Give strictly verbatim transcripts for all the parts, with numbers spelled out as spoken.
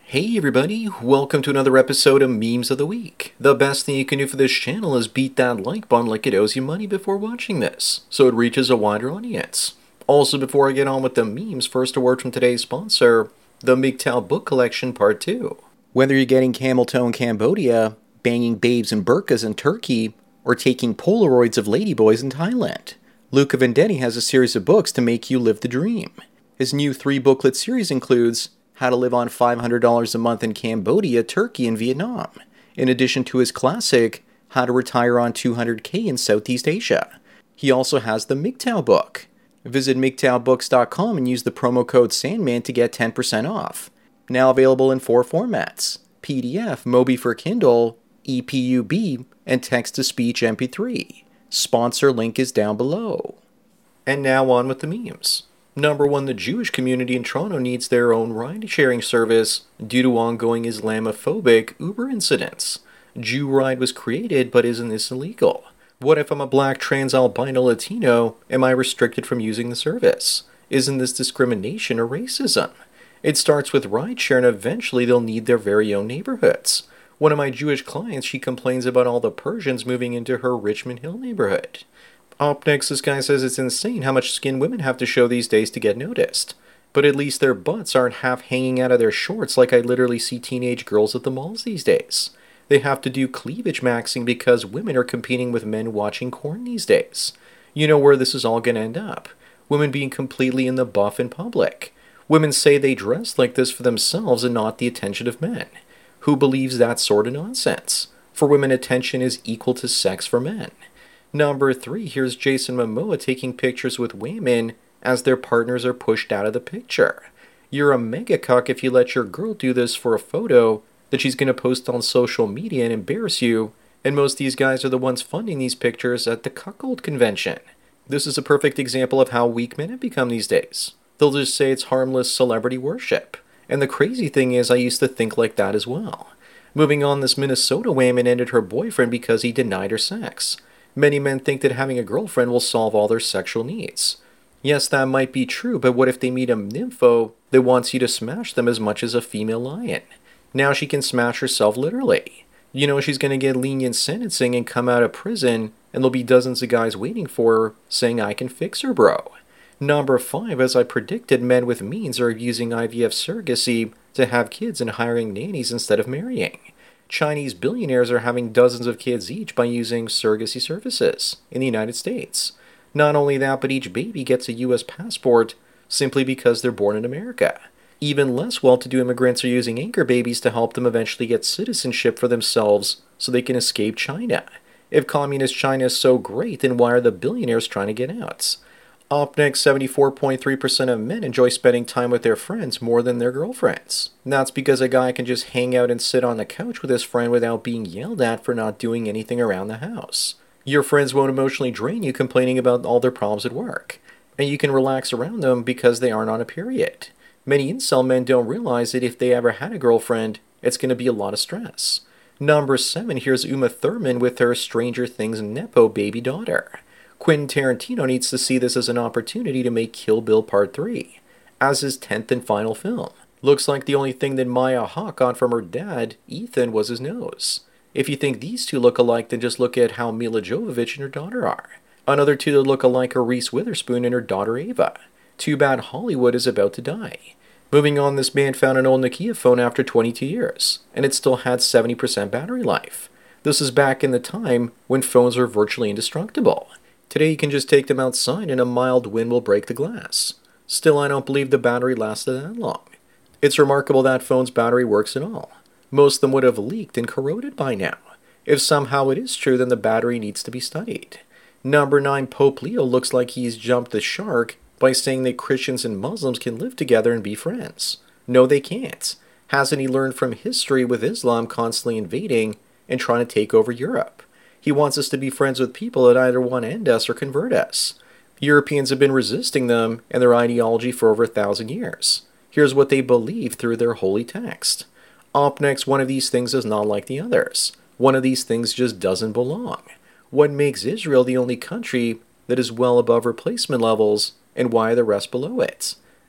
Hey everybody, welcome to another episode of Memes of the Week. The best thing you can do for this channel is beat that like button like it owes you money before watching this, so it reaches a wider audience. Also, before I get on with the memes, first a word from today's sponsor, the M G T O W Book Collection Part two. Whether you're getting camel toe in Cambodia, banging babes in burqas in Turkey, or taking Polaroids of ladyboys in Thailand, Luca Vendetti has a series of books to make you live the dream. His new three-booklet series includes How to Live on five hundred dollars a Month in Cambodia, Turkey, and Vietnam, in addition to his classic, How to Retire on two hundred K in Southeast Asia. He also has the M G T O W book. Visit M G T O W books dot com and use the promo code Sandman to get ten percent off. Now available in four formats, P D F, Mobi for Kindle, E P U B, and text-to-speech M P three. Sponsor link is down below. And now on with the memes. Number one, the Jewish community in Toronto needs their own ride-sharing service due to ongoing Islamophobic Uber incidents. Jew Ride was created, but isn't this illegal? What if I'm a black trans albino Latino? Am I restricted from using the service? Isn't this discrimination or racism? It starts with rideshare and eventually they'll need their very own neighborhoods. One of my Jewish clients, she complains about all the Persians moving into her Richmond Hill neighborhood. Up next, this guy says it's insane how much skin women have to show these days to get noticed. But at least their butts aren't half hanging out of their shorts like I literally see teenage girls at the malls these days. They have to do cleavage maxing because women are competing with men watching porn these days. You know where this is all going to end up. Women being completely in the buff in public. Women say they dress like this for themselves and not the attention of men. Who believes that sort of nonsense? For women, attention is equal to sex for men. Number three, here's Jason Momoa taking pictures with women as their partners are pushed out of the picture. You're a mega cuck if you let your girl do this for a photo that she's going to post on social media and embarrass you, and most of these guys are the ones funding these pictures at the cuckold convention. This is a perfect example of how weak men have become these days. They'll just say it's harmless celebrity worship. And the crazy thing is I used to think like that as well. Moving on, this Minnesota woman ended her boyfriend because he denied her sex. Many men think that having a girlfriend will solve all their sexual needs. Yes, that might be true, but what if they meet a nympho that wants you to smash them as much as a female lion? Now she can smash herself literally. You know she's going to get lenient sentencing and come out of prison, and there'll be dozens of guys waiting for her saying, I can fix her, bro. Number five, as I predicted, men with means are using I V F surrogacy to have kids and hiring nannies instead of marrying. Chinese billionaires are having dozens of kids each by using surrogacy services in the United States. Not only that, but each baby gets a U S passport simply because they're born in America. Even less well-to-do immigrants are using anchor babies to help them eventually get citizenship for themselves so they can escape China. If communist China is so great, then why are the billionaires trying to get out? Up next, seventy-four point three percent of men enjoy spending time with their friends more than their girlfriends. And that's because a guy can just hang out and sit on the couch with his friend without being yelled at for not doing anything around the house. Your friends won't emotionally drain you complaining about all their problems at work. And you can relax around them because they aren't on a period. Many incel men don't realize that if they ever had a girlfriend, it's going to be a lot of stress. Number seven, here's Uma Thurman with her Stranger Things Nepo baby daughter. Quentin Tarantino needs to see this as an opportunity to make Kill Bill Part three, as his tenth and final film. Looks like the only thing that Maya Hawke got from her dad, Ethan, was his nose. If you think these two look alike, then just look at how Mila Jovovich and her daughter are. Another two that look alike are Reese Witherspoon and her daughter Ava. Too bad Hollywood is about to die. Moving on, this man found an old Nokia phone after twenty-two years, and it still had seventy percent battery life. This is back in the time when phones were virtually indestructible. Today you can just take them outside and a mild wind will break the glass. Still, I don't believe the battery lasted that long. It's remarkable that phone's battery works at all. Most of them would have leaked and corroded by now. If somehow it is true, then the battery needs to be studied. Number nine, Pope Leo looks like he's jumped the shark by saying that Christians and Muslims can live together and be friends. No, they can't. Hasn't he learned from history with Islam constantly invading and trying to take over Europe? He wants us to be friends with people that either want to end us or convert us. Europeans have been resisting them and their ideology for over a thousand years. Here's what they believe through their holy text. Up next, one of these things is not like the others. One of these things just doesn't belong. What makes Israel the only country that is well above replacement levels, and why are the rest below it?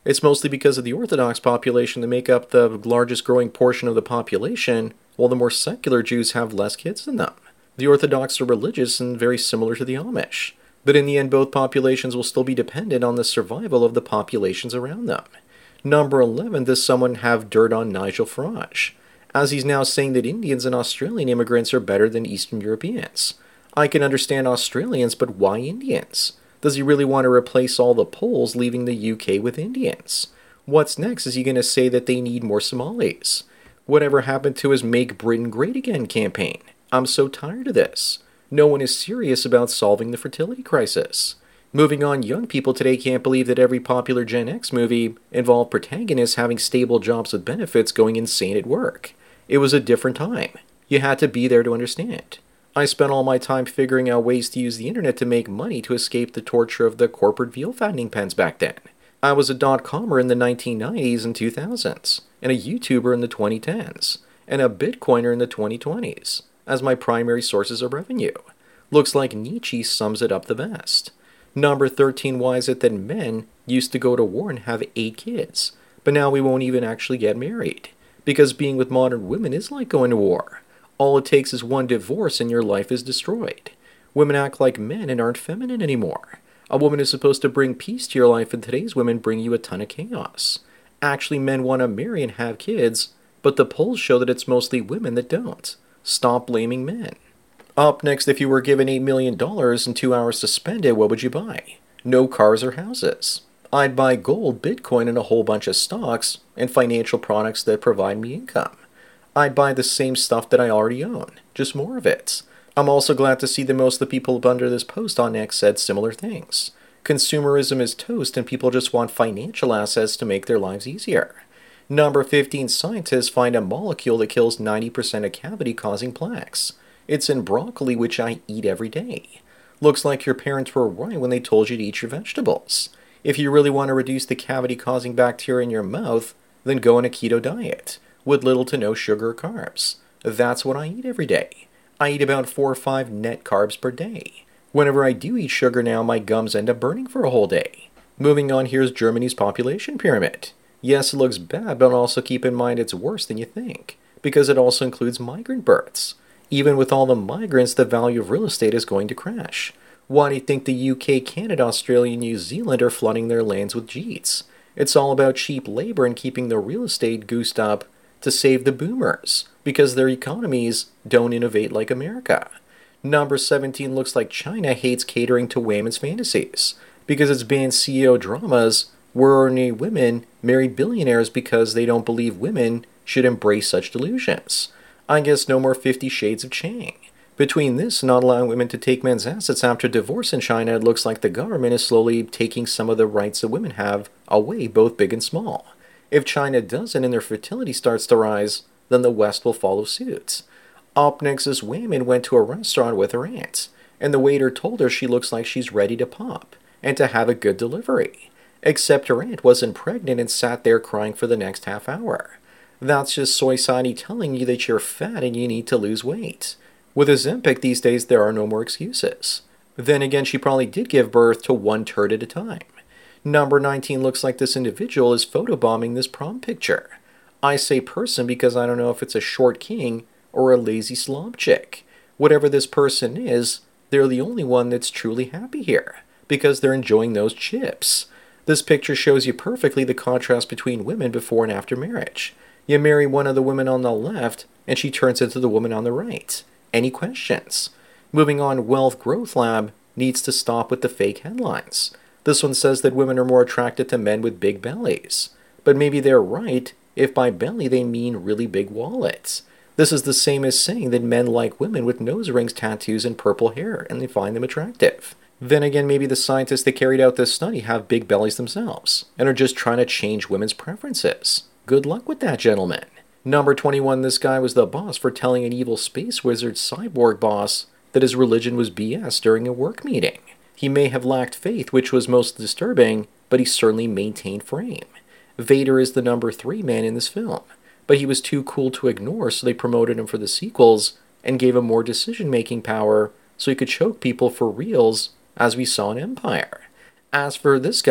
It's mostly because of the Orthodox population that make up the largest growing portion of the population, while the more secular Jews have less kids than them. The Orthodox are religious and very similar to the Amish, but in the end both populations will still be dependent on the survival of the populations around them. Number eleven, does someone have dirt on Nigel Farage, as he's now saying that Indians and Australian immigrants are better than Eastern Europeans. I can understand Australians, but why Indians? Does he really want to replace all the Poles, leaving the U K with Indians? What's next? Is he going to say that they need more Somalis? Whatever happened to his Make Britain Great Again campaign? I'm so tired of this. No one is serious about solving the fertility crisis. Moving on, young people today can't believe that every popular Gen X movie involved protagonists having stable jobs with benefits going insane at work. It was a different time. You had to be there to understand. I spent all my time figuring out ways to use the internet to make money to escape the torture of the corporate veal fattening pens back then. I was a dot-commer in the nineteen nineties and two thousands, and a YouTuber in the twenty tens, and a Bitcoiner in the twenty twenties, as my primary sources of revenue. Looks like Nietzsche sums it up the best. Number thirteen, why is it that men used to go to war and have eight kids, but now we won't even actually get married? Because being with modern women is like going to war. All it takes is one divorce and your life is destroyed. Women act like men and aren't feminine anymore. A woman is supposed to bring peace to your life, and today's women bring you a ton of chaos. Actually, men want to marry and have kids, but the polls show that it's mostly women that don't. Stop blaming men. Up next, if you were given eight million dollars and two hours to spend it, what would you buy? No cars or houses. I'd buy gold, Bitcoin, and a whole bunch of stocks and financial products that provide me income. I'd buy the same stuff that I already own, just more of it. I'm also glad to see that most of the people under this post on X said similar things. Consumerism is toast and people just want financial assets to make their lives easier. Number fifteen, scientists find a molecule that kills ninety percent of cavity-causing plaques. It's in broccoli, which I eat every day. Looks like your parents were right when they told you to eat your vegetables. If you really want to reduce the cavity-causing bacteria in your mouth, then go on a keto diet, with little to no sugar or carbs. That's what I eat every day. I eat about four or five net carbs per day. Whenever I do eat sugar now, my gums end up burning for a whole day. Moving on, here's Germany's population pyramid. Yes, it looks bad, but also keep in mind it's worse than you think, because it also includes migrant births. Even with all the migrants, the value of real estate is going to crash. Why do you think the U K, Canada, Australia, and New Zealand are flooding their lands with Jeets? It's all about cheap labor and keeping the real estate goosed up to save the boomers, because their economies don't innovate like America. Number seventeen, looks like China hates catering to women's fantasies, because it's banned C E O dramas where ordinary women marry billionaires because they don't believe women should embrace such delusions. I guess no more Fifty Shades of Chang. Between this and not allowing women to take men's assets after divorce in China, it looks like the government is slowly taking some of the rights that women have away, both big and small. If China doesn't and their fertility starts to rise, then the West will follow suit. Up next, this woman went to a restaurant with her aunt, and the waiter told her she looks like she's ready to pop and to have a good delivery. Except her aunt wasn't pregnant and sat there crying for the next half hour. That's just soy society telling you that you're fat and you need to lose weight. With Ozempic these days, there are no more excuses. Then again, she probably did give birth to one turd at a time. Number nineteen, looks like this individual is photobombing this prom picture. I say person because I don't know if it's a short king or a lazy slob chick. Whatever this person is, they're the only one that's truly happy here, because they're enjoying those chips. This picture shows you perfectly the contrast between women before and after marriage. You marry one of the women on the left, and she turns into the woman on the right. Any questions? Moving on, Wealth Growth Lab needs to stop with the fake headlines. This one says that women are more attracted to men with big bellies. But maybe they're right if by belly they mean really big wallets. This is the same as saying that men like women with nose rings, tattoos, and purple hair, and they find them attractive. Then again, maybe the scientists that carried out this study have big bellies themselves, and are just trying to change women's preferences. Good luck with that, gentlemen. Number twenty-one, this guy was the boss for telling an evil space wizard cyborg boss that his religion was B S during a work meeting. He may have lacked faith, which was most disturbing, but he certainly maintained frame. Vader is the number three man in this film, but he was too cool to ignore, so they promoted him for the sequels and gave him more decision-making power so he could choke people for reals, as we saw in Empire. As for this guy,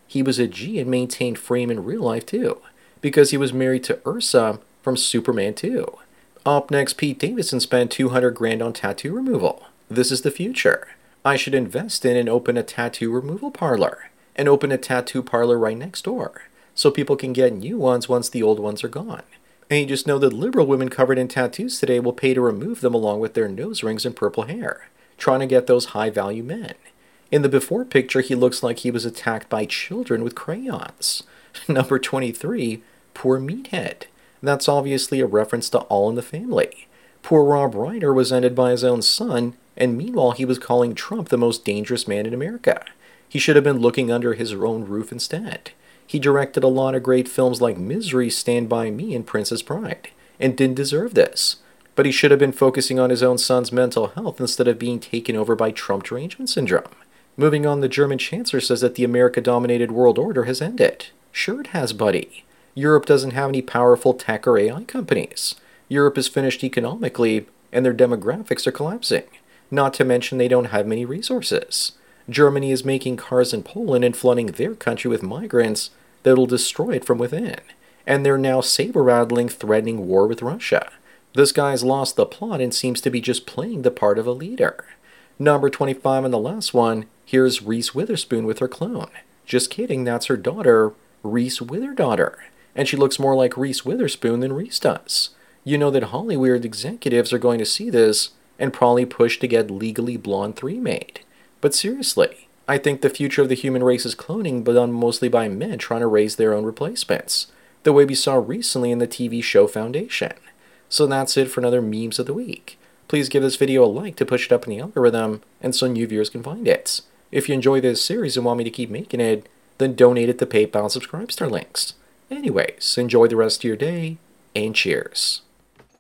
He was a G and maintained frame in real life too, because he was married to Ursa from Superman two. Up next, Pete Davidson spent two hundred grand on tattoo removal. This is the future. I should invest in and open a tattoo removal parlor, and open a tattoo parlor right next door, so people can get new ones once the old ones are gone. And you just know that liberal women covered in tattoos today will pay to remove them along with their nose rings and purple hair, trying to get those high-value men. In the before picture, he looks like he was attacked by children with crayons. Number twenty-three, Poor Meathead. That's obviously a reference to All in the Family. Poor Rob Reiner was ended by his own son, and meanwhile he was calling Trump the most dangerous man in America. He should have been looking under his own roof instead. He directed a lot of great films like Misery, Stand By Me, and Princess Bride, and didn't deserve this. But he should have been focusing on his own son's mental health instead of being taken over by Trump derangement syndrome. Moving on, the German Chancellor says that the America-dominated world order has ended. Sure it has, buddy. Europe doesn't have any powerful tech or A I companies. Europe is finished economically, and their demographics are collapsing. Not to mention they don't have many resources. Germany is making cars in Poland and flooding their country with migrants that'll destroy it from within. And they're now saber-rattling, threatening war with Russia. This guy's lost the plot and seems to be just playing the part of a leader. Number twenty-five and the last one, here's Reese Witherspoon with her clone. Just kidding, that's her daughter, Reese Witherdaughter. And she looks more like Reese Witherspoon than Reese does. You know that Hollywood executives are going to see this and probably push to get Legally Blonde three made. But seriously, I think the future of the human race is cloning, but done mostly by men trying to raise their own replacements, the way we saw recently in the T V show Foundation. So that's it for another Memes of the Week. Please give this video a like to push it up in the algorithm, and so new viewers can find it. If you enjoy this series and want me to keep making it, then donate it to PayPal and Subscribestar links. Anyways, enjoy the rest of your day, and cheers.